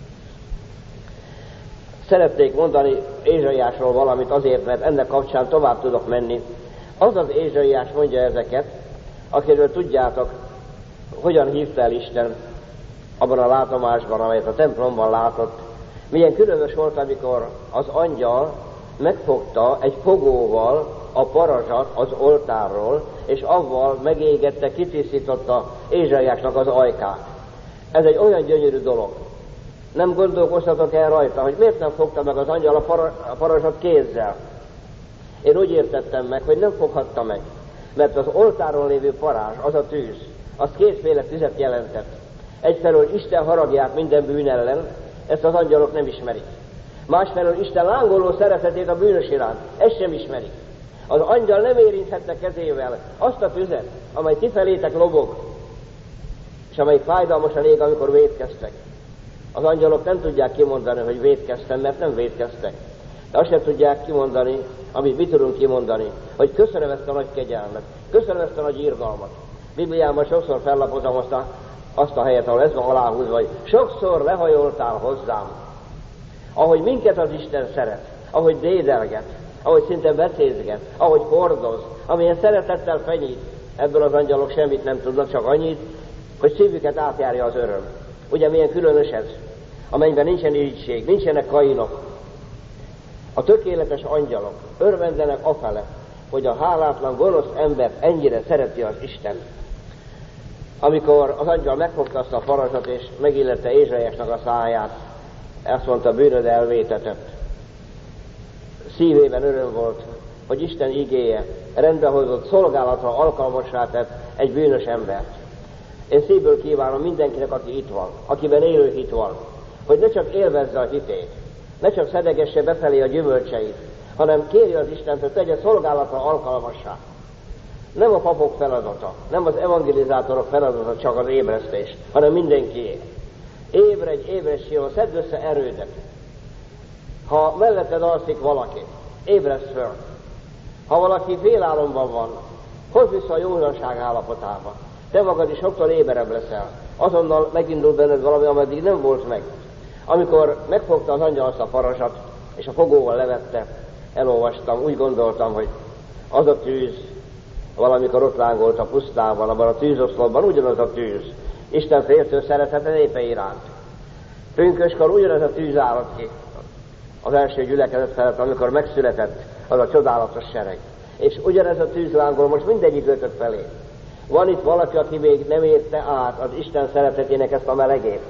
Szeretnék mondani Ézsaiásról valamit azért, mert ennek kapcsán tovább tudok menni. Az az Ézsaiás mondja ezeket, akiről tudjátok, hogyan hívta el Isten abban a látomásban, amelyet a templomban látott. Milyen különös volt, amikor az angyal megfogta egy fogóval a parazsat az oltárról, és avval megégette, kitisztította Ézsaiásnak az ajkát. Ez egy olyan gyönyörű dolog. Nem gondolkoztatok el rajta, hogy miért nem fogta meg az angyal a parazsat kézzel. Én úgy értettem meg, hogy nem foghatta meg, mert az oltáron lévő parázs, az a tűz, az kétféle tüzet jelentett. Egyfelől Isten haragját minden bűn ellen, ezt az angyalok nem ismerik. Másfelől Isten lángoló szeretetét a bűnös iránt, ezt sem ismerik. Az angyal nem érinthette kezével azt a tüzet, amely kifelétek lobog, és amely fájdalmasan ég, amikor vétkeztek. Az angyalok nem tudják kimondani, hogy vétkeztem, mert nem vétkeztek. De azt sem tudják kimondani, amit mi tudunk kimondani, hogy köszönöm ezt a nagy kegyelmet, köszönöm ezt a nagy irgalmat. Bibliában sokszor fellapozom azt a azt a helyet, ahol ez van aláhúzva, hogy sokszor lehajoltál hozzám, ahogy minket az Isten szeret, ahogy dédelget, ahogy szinte becézget, ahogy hordoz, amilyen szeretettel fenyít. Ebből az angyalok semmit nem tudnak, csak annyit, hogy szívüket átjárja az öröm. Ugye milyen különös ez? A mennyben nincsen irigység, nincsenek Kainok. A tökéletes angyalok örvendenek afele, hogy a hálátlan, gonosz embert ennyire szereti az Isten. Amikor az angyal megfogta azt a farasat, és megillette Ézsaiásnak a száját, azt mondta, bűnöd elvétetett. Szívében öröm volt, hogy Isten igéje rendbehozott, szolgálatra alkalmassá tett egy bűnös embert. Én szívből kívánom mindenkinek, aki itt van, akiben élő hit van, hogy ne csak élvezze a hitét, ne csak szedegesse befelé a gyümölcseit, hanem kérje az Istent, hogy tegye szolgálatra alkalmassá. Nem a papok feladata, nem az evangelizátorok feladata csak az ébresztés, hanem mindenkié. Ébredj, ébredj, Sion, szedd össze erődet. Ha melletted alszik valaki, ébredj föl. Ha valaki félálomban van, hozd vissza a józanság állapotába. Te magad is sokkal éberebb leszel. Azonnal megindul benned valami, ameddig nem volt meg. Amikor megfogta az angyal azt a farasat, és a fogóval levette, elolvastam, úgy gondoltam, hogy az a tűz, valamikor ott lángolt a pusztában, abban a tűzoszlopban, ugyanaz a tűz. Isten féltő szeretete népe iránt. Pünköskor ugyanaz a tűz állt ki az első gyülekezet felett, amikor megszületett az a csodálatos sereg. És ugyanez a tűz lángol most mindegyik ötök felé. Van itt valaki, aki még nem érte át az Isten szeretetének ezt a melegét.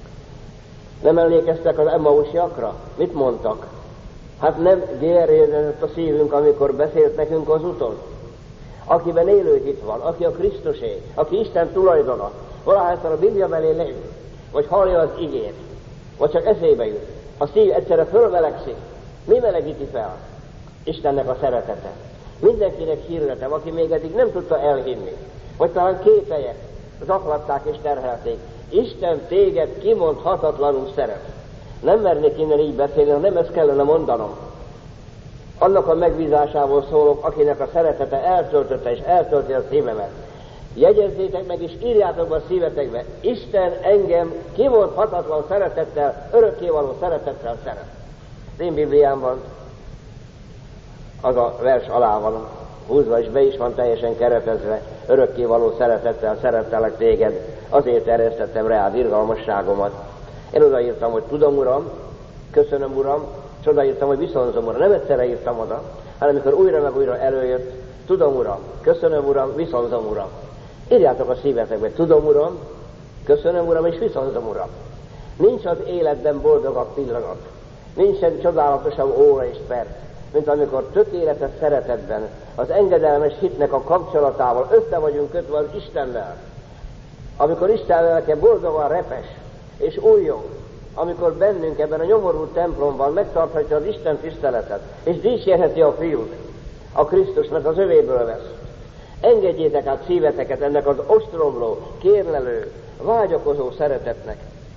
Nem emlékeztek az Emmausiakra? Mit mondtak? Hát nem gyérjedett a szívünk, amikor beszélt nekünk az úton. Akiben élő hit van, aki a Krisztusé, aki Isten tulajdona, valahányszor a Biblia mellé leül, vagy hallja az igét, vagy csak eszébe jut, a szív egyszerre fölmelegszik. Mi melegíti fel? Istennek a szeretete. Mindenkinek hirdetem, aki még eddig nem tudta elhinni, vagy talán képelyek zaklatták és terhelték. Isten téged kimondhatatlanul szeret. Nem mernék innen így beszélni, hanem ezt kellene mondanom. Annak a megbízásából szólok, akinek a szeretete eltöltötte és eltölti a szívemet. Jegyezzétek meg és írjátok be a szívetekbe, Isten engem kimondhatatlan szeretettel, örökkévaló szeretettel szeret. Az én Bibliámban az a vers alá van húzva, és be is van teljesen keretezve, örökkévaló szeretettel szerettelek téged, azért eresztettem reád irgalmasságomat. Én odaírtam, hogy tudom, Uram, köszönöm, Uram, és odaírtam, hogy viszonzom, Uram. Nem egyszerre írtam oda, hanem amikor újra meg újra előjött, tudom, Uram, köszönöm, Uram, viszonzom, Uram. Írjátok a szívetekbe, tudom, Uram, köszönöm, Uram, és viszonzom, Uram. Nincs az életben boldogabb pillanat, nincsen csodálatosabb óra és perc, mint amikor tökéletes szeretetben, az engedelmes hitnek a kapcsolatával össze vagyunk kötve az Istennel. Amikor Isten lelke boldogan repes és újjong, amikor bennünk ebben a nyomorult templomban megtarthatja az Isten tiszteletet, és dicsérheti a Fiút, a Krisztusnak az övéből vesz. Engedjétek át szíveteket ennek az ostromló, kérlelő, vágyakozó szeretetnek.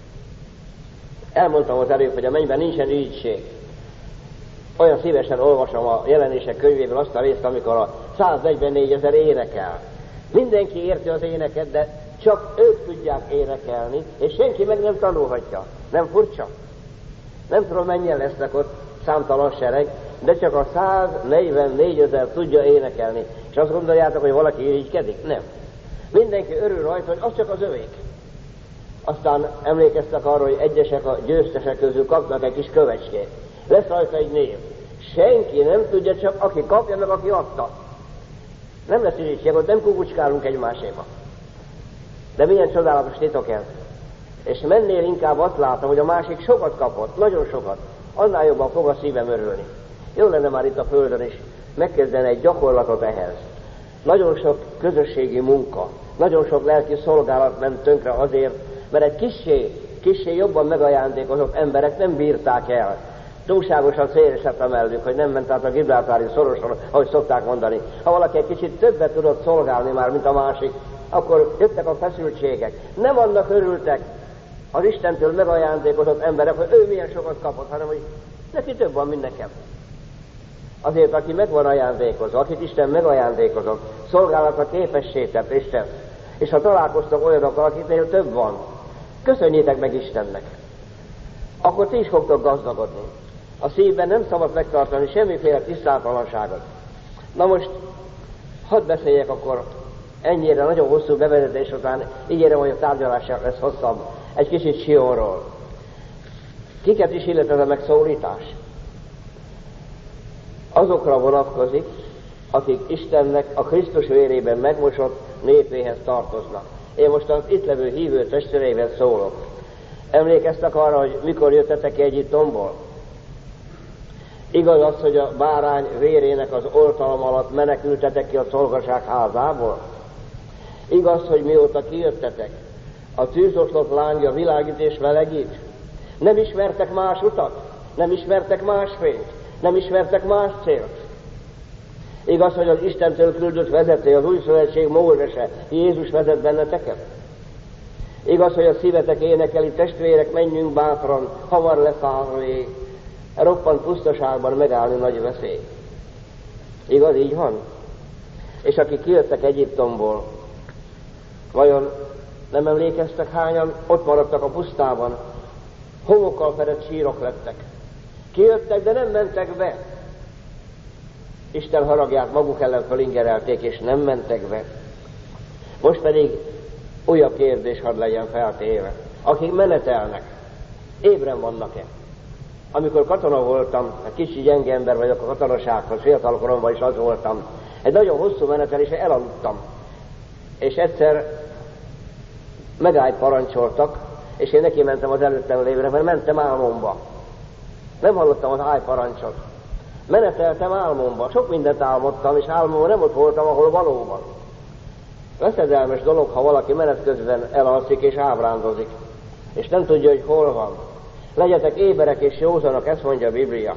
Elmondtam az előbb, hogy a mennyben nincsen irigység. Olyan szívesen olvasom a Jelenések könyvéből azt a részt, amikor a 144 000 énekel. Mindenki érti az éneket, de csak ők tudják énekelni, és senki meg nem tanulhatja. Nem furcsa? Nem tudom, mennyien lesznek ott, számtalan sereg, de csak a 144 000 tudja énekelni. És azt gondoljátok, hogy valaki irigykedik? Nem. Mindenki örül rajta, hogy az csak az övék. Aztán emlékeztek arra, hogy egyesek a győztesek közül kapnak egy kis kövecskét. Lesz rajta egy név. Senki nem tudja, csak aki kapja, meg aki adta. Nem lesz irigység, ott nem kukucskálunk egymáséba. De milyen csodálatos titok ez. És mennél inkább azt látom, hogy a másik sokat kapott, nagyon sokat, annál jobban fog a szívem örülni. Jó lenne már itt a földön is megkezdeni egy gyakorlatot ehhez. Nagyon sok közösségi munka, nagyon sok lelki szolgálat ment tönkre azért, mert egy kissé jobban megajándékozott emberek nem bírták el. Túlságosan szélesett a mellük, hogy nem ment át a gibraltári szoroson, ahogy szokták mondani. Ha valaki egy kicsit többet tudott szolgálni már, mint a másik, akkor jöttek a feszültségek. Nem annak örültek az Istentől megajándékozott emberek, hogy ő milyen sokat kapott, hanem hogy neki több van, mint nekem. Azért, aki meg van ajándékozva, akit Isten megajándékozott, szolgálatra képessé tett és tesz, És ha találkoztak olyanokkal, akiknél több van, köszönjétek meg Istennek. Akkor ti is fogtok gazdagodni. A szívben nem szabad megtartani semmiféle tisztátalanságot. Na most, hadd beszéljek akkor ennyire nagyon hosszú bevezetés után, ígérem, hogy a tárgyalás lesz hosszabb, egy kicsit Sionról. Kiket is illet ez a megszólítás? Azokra vonatkozik, akik Istennek a Krisztus vérében megmosott népéhez tartoznak. Én most az itt levő hívő testvéreivel szólok. Emlékeztek arra, hogy mikor jöttetek ki Egyiptomból? Igaz az, hogy a bárány vérének az oltalom alatt menekültetek ki a szolgaság házából? Igaz, hogy mióta kijöttetek, a tűzoszlop lángja világít és melegít? Nem ismertek más utat? Nem ismertek más fényt? Nem ismertek más célt? Igaz, hogy az Istentől küldött vezető, az új szövetség Mózese, Jézus vezet benneteket? Igaz, hogy a szívetek énekeli, testvérek, menjünk bátran, hamar leszáll a ég, roppant pusztaságban megállni nagy veszély. Igaz, így van? És akik kijöttek Egyiptomból, vajon nem emlékeztek hányan ott maradtak a pusztában? Homokkal fedett sírok lettek. Kijöttek, de nem mentek be. Isten haragját maguk ellen fölingerelték, és nem mentek be. Most pedig újabb kérdés hadd legyen feltéve. Akik menetelnek, ébren vannak-e? Amikor katona voltam, egy kicsi gyenge ember vagyok a katonasághoz, fiatalkoromban is az voltam, egy nagyon hosszú menetelésre elaludtam. És egyszer megállt parancsoltak, és én neki mentem az előttem lévőre, mert mentem álmomba. Nem hallottam az állparancsot. Meneteltem álmomba, sok mindent álmodtam, és álmomban nem ott voltam, ahol valóban. Veszedelmes dolog, ha valaki menet közben elalszik és ábrándozik, és nem tudja, hogy hol van. Legyetek éberek és józanak, ezt mondja a Biblia.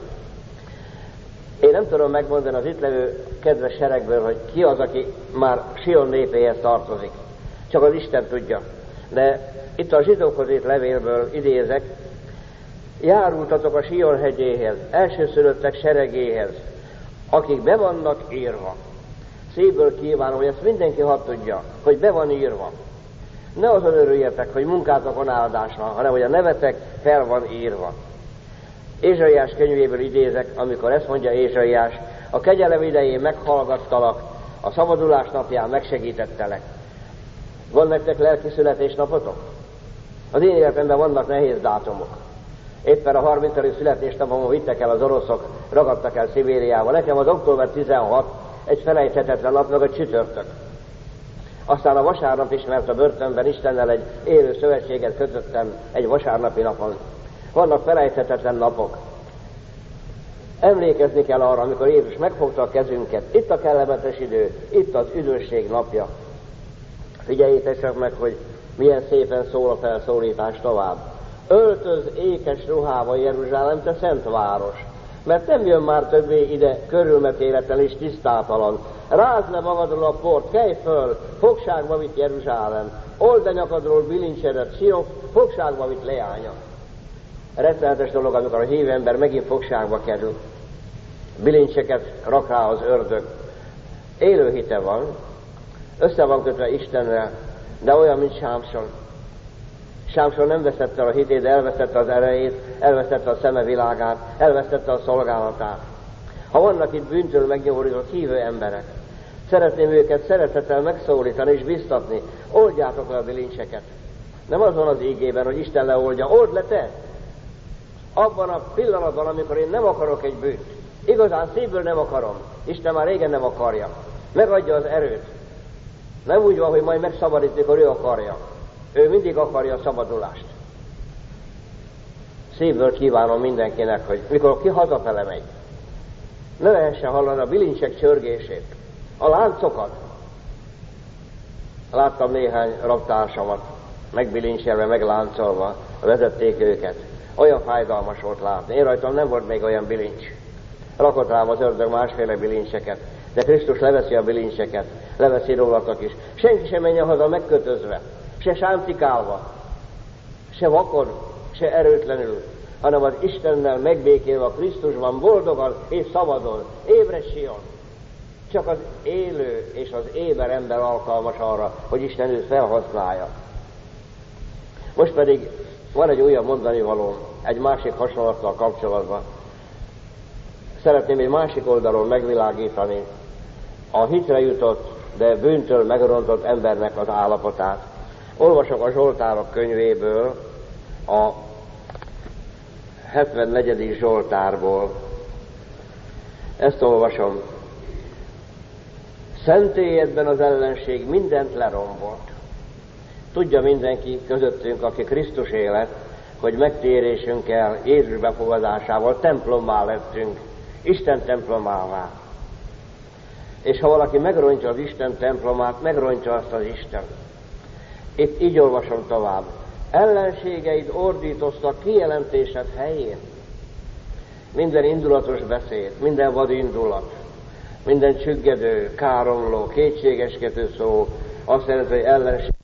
Én nem tudom megmondani az itt levő kedves seregből, hogy ki az, aki már Sion népéhez tartozik. Csak az Isten tudja. De itt a zsidókhoz írt levélből idézek, járultatok a Sion hegyéhez, elsőszülöttek seregéhez, akik be vannak írva. Szívből kívánom, hogy ezt mindenki hadd tudja, hogy be van írva. Ne azon örüljetek, hogy munkátokon áldás van, hanem hogy a nevetek fel van írva. Ézsaiás könyvéből idézek, amikor ezt mondja Ézsaiás, a kegyelem idején meghallgattalak, a szabadulás napján megsegítettelek. Van nektek lelki születésnapotok? Az én életemben vannak nehéz dátumok. Éppen a 30. születésnapomon vittek el az oroszok, ragadtak el Szibériába. Nekem az október 16 egy felejthetetlen nap, meg a csütörtök. Aztán a vasárnap is, mert a börtönben Istennel egy élő szövetséget kötöttem egy vasárnapi napon. Vannak felejthetetlen napok. Emlékezni kell arra, amikor Jézus megfogta a kezünket. Itt a kellemetes idő, itt az üdvösség napja. Figyeljétek csak meg, hogy milyen szépen szól a felszólítás tovább. Öltöz ékes ruhába Jeruzsálem, te szent város, mert nem jön már többé ide körülmetéletlen és tisztátalan. Rázd le magadról a port, kelj föl, fogságba vitt Jeruzsálem, old a nyakadról bilincsedet, Sion, fogságba vitt leánya. Rettenetes dolog, amikor a hívő ember megint fogságba kerül. Bilincseket rak rá az ördög. Élő hite van, össze van kötve Istennel, de olyan, mint Sámson. Sámson nem vesztette a hitét, de elvesztette az erejét, elvesztette a szeme világát, elvesztette a szolgálatát. Ha vannak itt bűntől megnyomorított hívő emberek, szeretném őket szeretettel megszólítani és biztatni, oldjátok le a bilincseket. Nem az van az ígében, hogy Isten leoldja, old le te! Abban a pillanatban, amikor én nem akarok egy bűnt, igazán szívből nem akarom, Isten már régen nem akarja, megadja az erőt. Nem úgy van, hogy majd megszabadít, mikor ő akarja. Ő mindig akarja a szabadulást. Szívből kívánom mindenkinek, hogy mikor ki hazafele megy, ne lehessen hallani a bilincsek csörgését, a láncokat. Láttam néhány rabtársamat, megbilincselve, megláncolva, vezették őket. Olyan fájdalmas volt látni. Én rajtam nem volt még olyan bilincs. Rakott rám az ördög másféle bilincseket, de Krisztus leveszi a bilincseket, leveszi rólatok is. Senki sem menjen haza megkötözve, se sántikálva, se vakon, se erőtlenül, hanem az Istennel megbékélve a Krisztusban boldogan és szabadon. Ébredj, Sion! Csak az élő és az éber ember alkalmas arra, hogy Isten őt felhasználja. Most pedig van egy újabb mondani való, egy másik hasonlattal kapcsolatban. Szeretném egy másik oldalról megvilágítani a hitre jutott, de bűntől megrontott embernek az állapotát. Olvasok a Zsoltárok könyvéből, a 74. Zsoltárból. Ezt olvasom. Szentélyedben az ellenség mindent lerombolt. Tudja mindenki közöttünk, aki Krisztus élet, hogy megtérésünkkel, Jézus befogadásával templommá lettünk, Isten templomává. És ha valaki megrontja az Isten templomát, megrontja azt az Isten. Itt így olvasom tovább. Ellenségeid ordítoztak kijelentésed helyén. Minden indulatos beszéd, minden vadindulat, minden csüggedő, káromló, kétségeskedő szó, azt jelenti, hogy ellenség